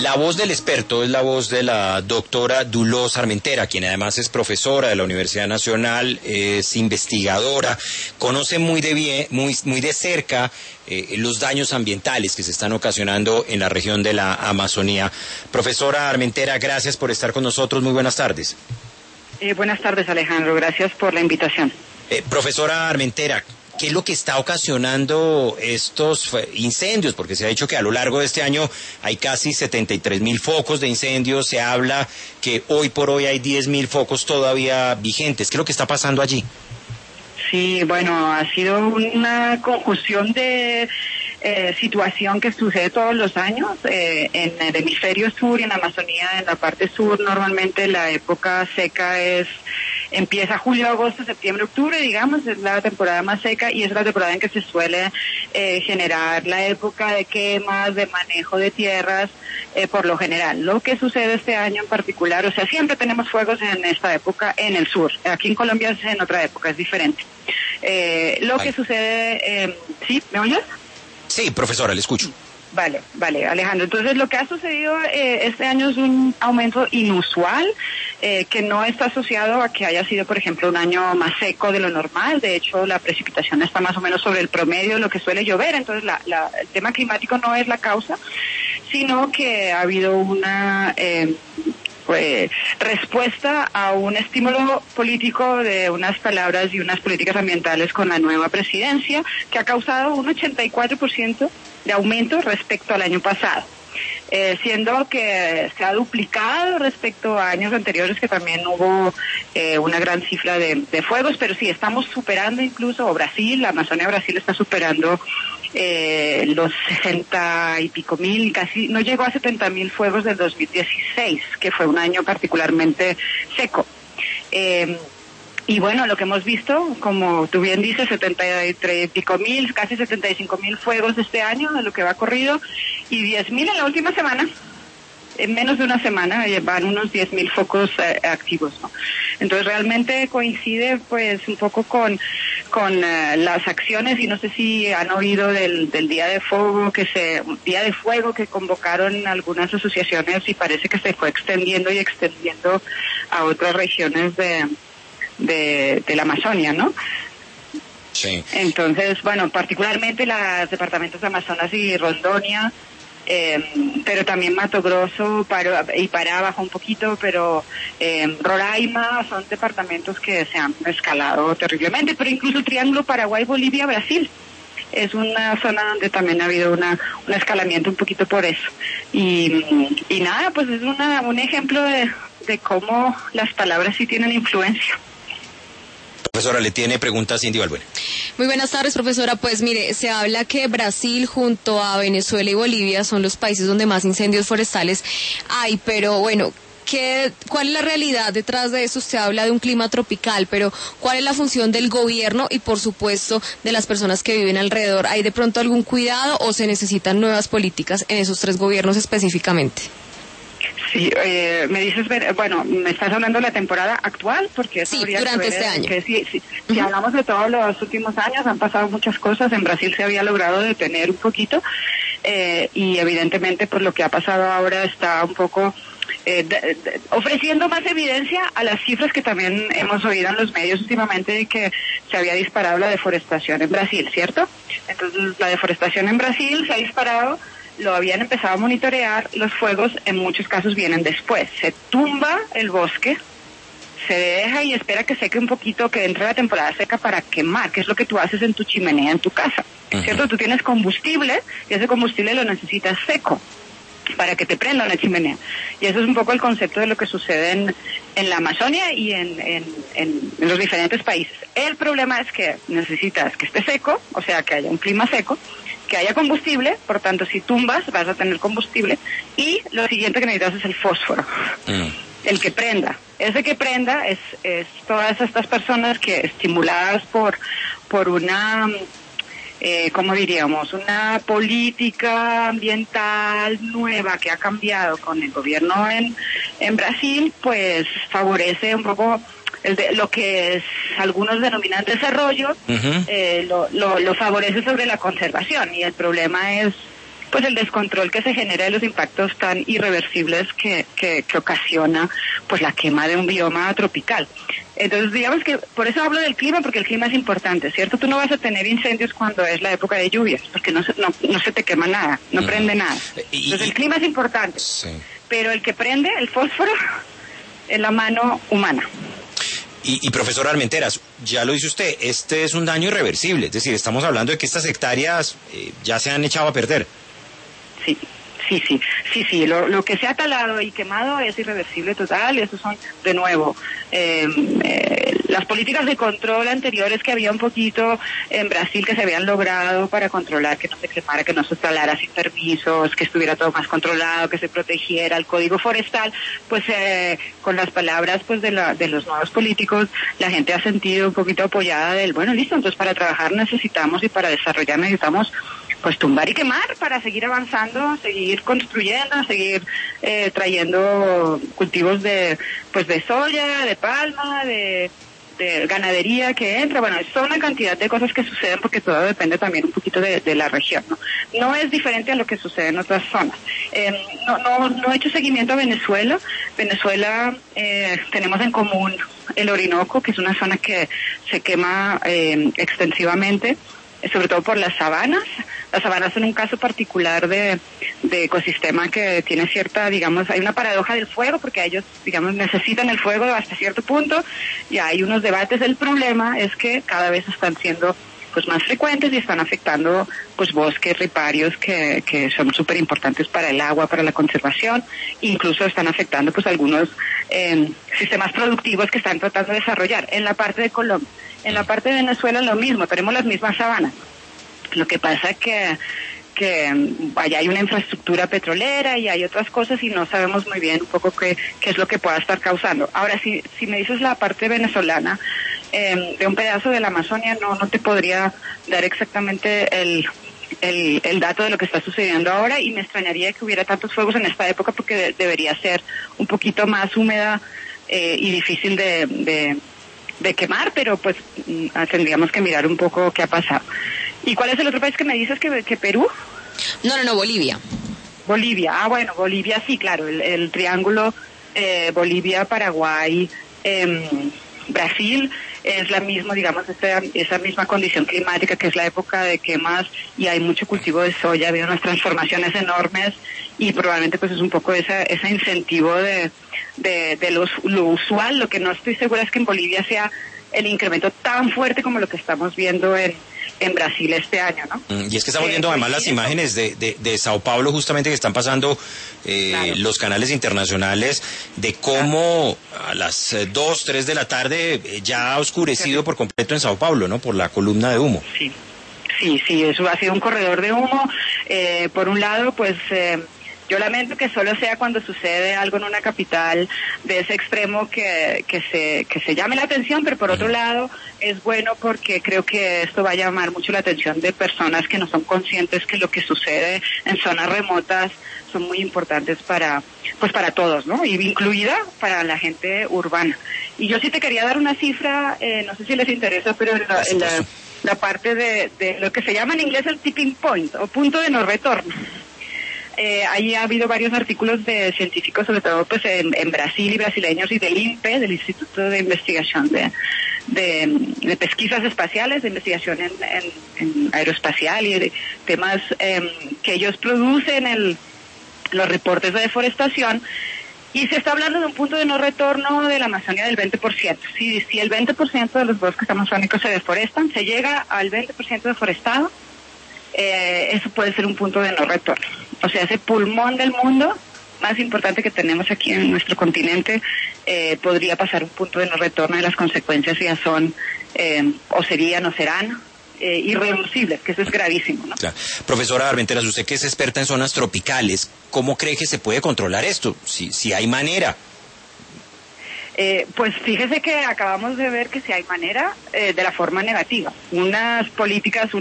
La voz del experto es la voz de la doctora Dolors Armentera, quien además es profesora de la Universidad Nacional, es investigadora, conoce muy de cerca los daños ambientales que se están ocasionando en la región de la Amazonía. Profesora Armentera, gracias por estar con nosotros. Muy buenas tardes. Buenas tardes, Alejandro. Gracias por la invitación. Profesora Armentera, ¿qué es lo que está ocasionando estos incendios? Porque se ha dicho que a lo largo de este año hay casi 73.000 focos de incendios. Se habla que hoy por hoy hay 10.000 focos todavía vigentes. ¿Qué es lo que está pasando allí? Sí, bueno, ha sido una conjunción de situación que sucede todos los años en el hemisferio sur y en la Amazonía. En la parte sur normalmente la época seca empieza julio, agosto, septiembre, octubre, digamos, es la temporada más seca y es la temporada en que se suele generar la época de quemas, de manejo de tierras, por lo general. Lo que sucede este año en particular, o sea, siempre tenemos fuegos en esta época en el sur. Aquí en Colombia es en otra época, es diferente. Lo que sucede, ¿sí? ¿Me oyes? Sí, profesora, le escucho. Vale, Alejandro. Entonces, lo que ha sucedido este año es un aumento inusual, que no está asociado a que haya sido, por ejemplo, un año más seco de lo normal. De hecho, la precipitación está más o menos sobre el promedio de lo que suele llover. Entonces, el tema climático no es la causa, sino que ha habido una respuesta a un estímulo político de unas palabras y unas políticas ambientales con la nueva presidencia, que ha causado un 84% de aumento respecto al año pasado, siendo que se ha duplicado respecto a años anteriores que también hubo una gran cifra de fuegos, pero sí, estamos superando incluso, la Amazonia Brasil está superando los 60 y pico mil, casi no llegó a 70.000 fuegos del 2016, que fue un año particularmente seco. Y bueno, lo que hemos visto, como tú bien dices, 73 y pico mil, casi 75.000 fuegos este año, de lo que va corrido, y 10.000 en la última semana. En menos de una semana van unos 10.000 focos activos, ¿no? Entonces realmente coincide pues un poco con las acciones, y no sé si han oído del Día de Fuego que convocaron algunas asociaciones, y parece que se fue extendiendo a otras regiones de la Amazonia, ¿no? Sí. Entonces, bueno, particularmente los departamentos de Amazonas y Rondônia, pero también Mato Grosso y Pará bajó un poquito, pero Roraima son departamentos que se han escalado terriblemente, pero incluso el Triángulo Paraguay, Bolivia, Brasil es una zona donde también ha habido un escalamiento un poquito por eso. Y nada, pues es un ejemplo de cómo las palabras sí tienen influencia. Profesora, le tiene preguntas Cindy Balbuena. Muy buenas tardes, profesora. Pues mire, se habla que Brasil junto a Venezuela y Bolivia son los países donde más incendios forestales hay, pero bueno, ¿cuál es la realidad detrás de eso? Usted habla de un clima tropical, pero ¿cuál es la función del gobierno y, por supuesto, de las personas que viven alrededor? ¿Hay de pronto algún cuidado o se necesitan nuevas políticas en esos tres gobiernos específicamente? Sí, me dices, bueno, me estás hablando de la temporada actual, porque sí, durante este año. Si hablamos de todos los últimos años, han pasado muchas cosas. En Brasil se había logrado detener un poquito, y evidentemente pues lo que ha pasado ahora está un poco ofreciendo más evidencia a las cifras que también hemos oído en los medios últimamente, de que se había disparado la deforestación en Brasil, ¿cierto? Entonces la deforestación en Brasil se ha disparado. Lo habían empezado a monitorear, los fuegos en muchos casos vienen después. Se tumba el bosque, se deja y espera que seque un poquito, que entre la temporada seca para quemar, que es lo que tú haces en tu chimenea en tu casa, ¿cierto? Tú tienes combustible y ese combustible lo necesitas seco para que te prenda una chimenea. Y eso es un poco el concepto de lo que sucede en la Amazonia y en los diferentes países. El problema es que necesitas que esté seco, o sea, que haya un clima seco, que haya combustible, por tanto, si tumbas vas a tener combustible, y lo siguiente que necesitas es el fósforo, el que prenda. Ese que prenda es todas estas personas que, estimuladas por una, ¿cómo diríamos?, una política ambiental nueva que ha cambiado con el gobierno en Brasil, pues favorece un poco lo que algunos denominan desarrollo, lo favorece sobre la conservación, y el problema es pues el descontrol que se genera de los impactos tan irreversibles que ocasiona pues la quema de un bioma tropical. Entonces, digamos que por eso hablo del clima, porque el clima es importante, ¿cierto? Tú no vas a tener incendios cuando es la época de lluvias, porque no se te quema nada, no prende nada. Entonces, el clima es importante, sí, pero el que prende, el fósforo, es la mano humana. Y profesor Armenteras, ya lo dice usted, este es un daño irreversible, es decir, estamos hablando de que estas hectáreas ya se han echado a perder. Sí. Lo que se ha talado y quemado es irreversible total, y esos son, de nuevo, las políticas de control anteriores que había un poquito en Brasil que se habían logrado para controlar que no se quemara, que no se talara sin permisos, que estuviera todo más controlado, que se protegiera el código forestal, pues con las palabras pues de los nuevos políticos, la gente ha sentido un poquito apoyada del, bueno, listo, entonces para trabajar necesitamos y para desarrollar necesitamos pues tumbar y quemar para seguir avanzando, seguir construyendo, seguir trayendo cultivos de soya, de palma, de ganadería que entra. Bueno, son una cantidad de cosas que suceden porque todo depende también un poquito de la región, ¿no? No es diferente a lo que sucede en otras zonas. No he hecho seguimiento a Venezuela. Venezuela tenemos en común el Orinoco, que es una zona que se quema extensivamente, sobre todo por las sabanas. Las sabanas son un caso particular de ecosistema que tiene cierta, digamos, hay una paradoja del fuego, porque ellos, digamos, necesitan el fuego hasta cierto punto, y hay unos debates. El problema es que cada vez están siendo pues más frecuentes y están afectando pues bosques riparios que son súper importantes para el agua, para la conservación, incluso están afectando pues algunos sistemas productivos que están tratando de desarrollar en la parte de Colombia. En la parte de Venezuela lo mismo, tenemos las mismas sabanas. Lo que pasa que allá hay una infraestructura petrolera y hay otras cosas y no sabemos muy bien un poco qué es lo que pueda estar causando. Ahora, si me dices la parte venezolana, de un pedazo de la Amazonia, no te podría dar exactamente el dato de lo que está sucediendo ahora, y me extrañaría que hubiera tantos fuegos en esta época porque debería ser un poquito más húmeda y difícil de quemar, pero pues tendríamos que mirar un poco qué ha pasado. ¿Y cuál es el otro país que me dices que Perú? No, Bolivia. Bolivia, bueno, Bolivia sí, claro, el triángulo Bolivia, Paraguay, Brasil es la misma, digamos, esa misma condición climática, que es la época de quemas y hay mucho cultivo de soya, ha habido unas transformaciones enormes y probablemente pues es un poco ese incentivo de lo usual. Lo que no estoy segura es que en Bolivia sea el incremento tan fuerte como lo que estamos viendo en Brasil este año, ¿no? Y es que estamos viendo además las imágenes de Sao Paulo, justamente, que están pasando claro, los canales internacionales, de cómo a las 2, 3 de la tarde ya ha oscurecido por completo en Sao Paulo, ¿no? Por la columna de humo. Sí, eso ha sido un corredor de humo. Por un lado, pues yo lamento que solo sea cuando sucede algo en una capital de ese extremo que se llame la atención, pero por otro lado es bueno porque creo que esto va a llamar mucho la atención de personas que no son conscientes que lo que sucede en zonas remotas son muy importantes para todos, ¿no? Y incluida para la gente urbana. Y yo sí te quería dar una cifra, no sé si les interesa, pero en la parte de lo que se llama en inglés el tipping point, o punto de no retorno. Ahí ha habido varios artículos de científicos, sobre todo pues en Brasil y brasileños, y del INPE, del Instituto de Investigación de Pesquisas Espaciales, de investigación en aeroespacial y de temas que ellos producen los reportes de deforestación, y se está hablando de un punto de no retorno de la Amazonia del 20%. Si el 20% de los bosques amazónicos se deforestan, se llega al 20% deforestado, eso puede ser un punto de no retorno. O sea, ese pulmón del mundo más importante que tenemos aquí en nuestro continente podría pasar un punto de no retorno, y las consecuencias ya son, o serían o serán, irreversibles, que eso es gravísimo, ¿no? Claro. Profesora Armenteras, usted que es experta en zonas tropicales, ¿cómo cree que se puede controlar esto? Si hay manera. Pues fíjese que acabamos de ver que si hay manera, de la forma negativa. Unas políticas,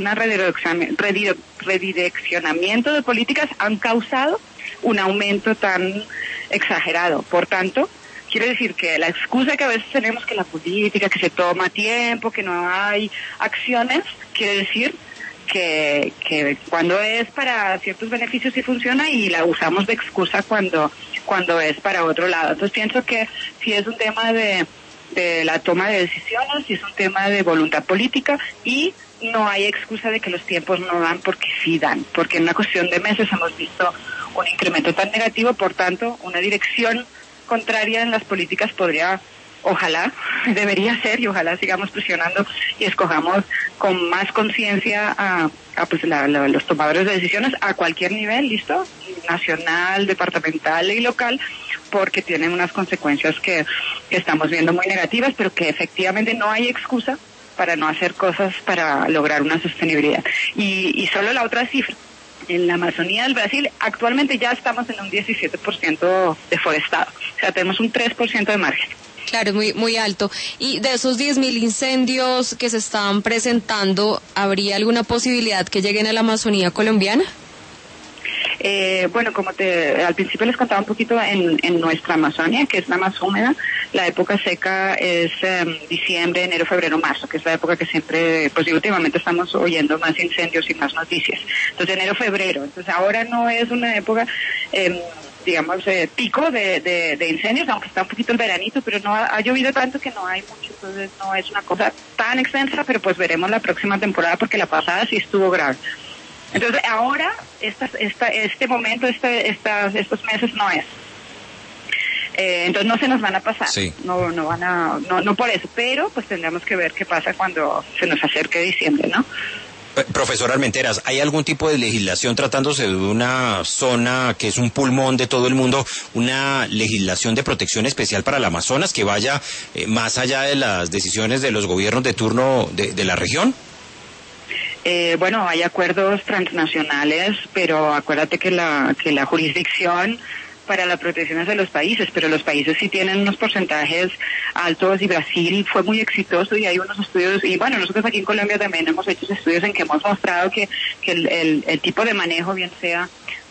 redireccionamiento de políticas han causado un aumento tan exagerado. Por tanto, quiere decir que la excusa que a veces tenemos, que la política, que se toma tiempo, que no hay acciones, quiere decir que cuando es para ciertos beneficios sí funciona y la usamos de excusa cuando es para otro lado. Entonces pienso que si es un tema de la toma de decisiones, si es un tema de voluntad política y no hay excusa de que los tiempos no dan porque sí dan, porque en una cuestión de meses hemos visto un incremento tan negativo, por tanto, una dirección contraria en las políticas podría, ojalá, debería ser y ojalá sigamos presionando y escojamos con más conciencia a pues los tomadores de decisiones a cualquier nivel, ¿listo? Nacional, departamental y local, porque tienen unas consecuencias que estamos viendo muy negativas, pero que efectivamente no hay excusa para no hacer cosas para lograr una sostenibilidad. Y solo la otra cifra, en la Amazonía del Brasil actualmente ya estamos en un 17% deforestado, o sea, tenemos un 3% de margen. Claro, muy, muy alto. Y de esos 10.000 incendios que se están presentando, ¿habría alguna posibilidad que lleguen a la Amazonía colombiana? Bueno, como al principio les contaba un poquito, en nuestra Amazonia, que es la más húmeda, la época seca es diciembre, enero, febrero, marzo, que es la época que siempre, pues últimamente estamos oyendo más incendios y más noticias. Entonces enero, febrero. Entonces ahora no es una época, digamos, pico de incendios, aunque está un poquito el veranito, pero no ha llovido tanto que no hay mucho, entonces no es una cosa tan extensa, pero pues veremos la próxima temporada porque la pasada sí estuvo grave. Entonces ahora, este momento, estos meses no es. Entonces no se nos van a pasar, sí. no por eso, pero pues tendremos que ver qué pasa cuando se nos acerque diciembre, ¿no? Profesor Armenteras, ¿hay algún tipo de legislación tratándose de una zona que es un pulmón de todo el mundo, una legislación de protección especial para el Amazonas que vaya más allá de las decisiones de los gobiernos de turno de la región? Bueno, hay acuerdos transnacionales, pero acuérdate que la jurisdicción para la protección es de los países, pero los países sí tienen unos porcentajes altos y Brasil fue muy exitoso y hay unos estudios, y bueno, nosotros aquí en Colombia también hemos hecho estudios en que hemos mostrado que el tipo de manejo, bien sea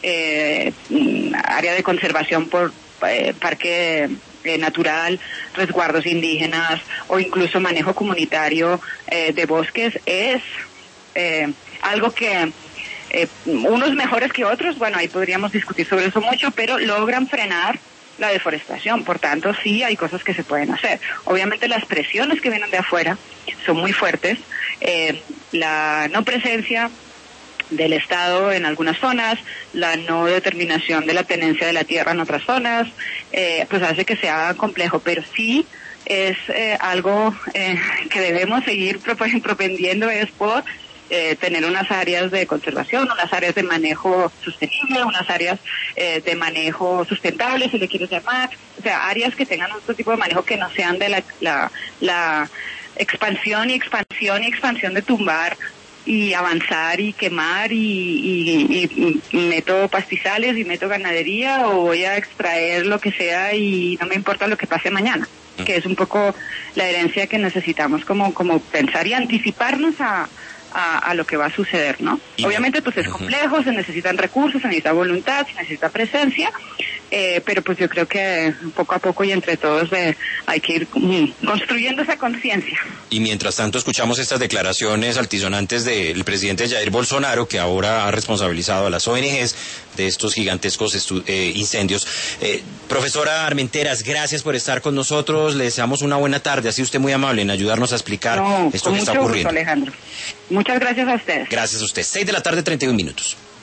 área de conservación por parque natural, resguardos indígenas o incluso manejo comunitario de bosques, es algo que unos mejores que otros, bueno, ahí podríamos discutir sobre eso mucho, pero logran frenar la deforestación, por tanto sí hay cosas que se pueden hacer. Obviamente las presiones que vienen de afuera son muy fuertes, la no presencia del Estado en algunas zonas, la no determinación de la tenencia de la tierra en otras zonas, pues hace que sea complejo, pero sí es algo que debemos seguir propendiendo es por tener unas áreas de conservación, unas áreas de manejo sostenible, unas áreas de manejo sustentable, si le quieres llamar, o sea, áreas que tengan otro tipo de manejo que no sean de la expansión de tumbar y avanzar y quemar y meto pastizales y meto ganadería o voy a extraer lo que sea y no me importa lo que pase mañana, que es un poco la herencia que necesitamos como pensar y anticiparnos a lo que va a suceder, ¿no? Obviamente pues es complejo, se necesitan recursos, se necesita voluntad, se necesita presencia, pero pues yo creo que poco a poco y entre todos hay que ir construyendo esa conciencia. Y mientras tanto escuchamos estas declaraciones altisonantes del presidente Jair Bolsonaro, que ahora ha responsabilizado a las ONGs de estos gigantescos incendios. Profesora Armenteras, gracias por estar con nosotros, le deseamos una buena tarde, ha sido usted muy amable en ayudarnos a explicar esto que está ocurriendo. Alejandro. Muchas gracias a ustedes. Gracias a usted. 6:31 p.m.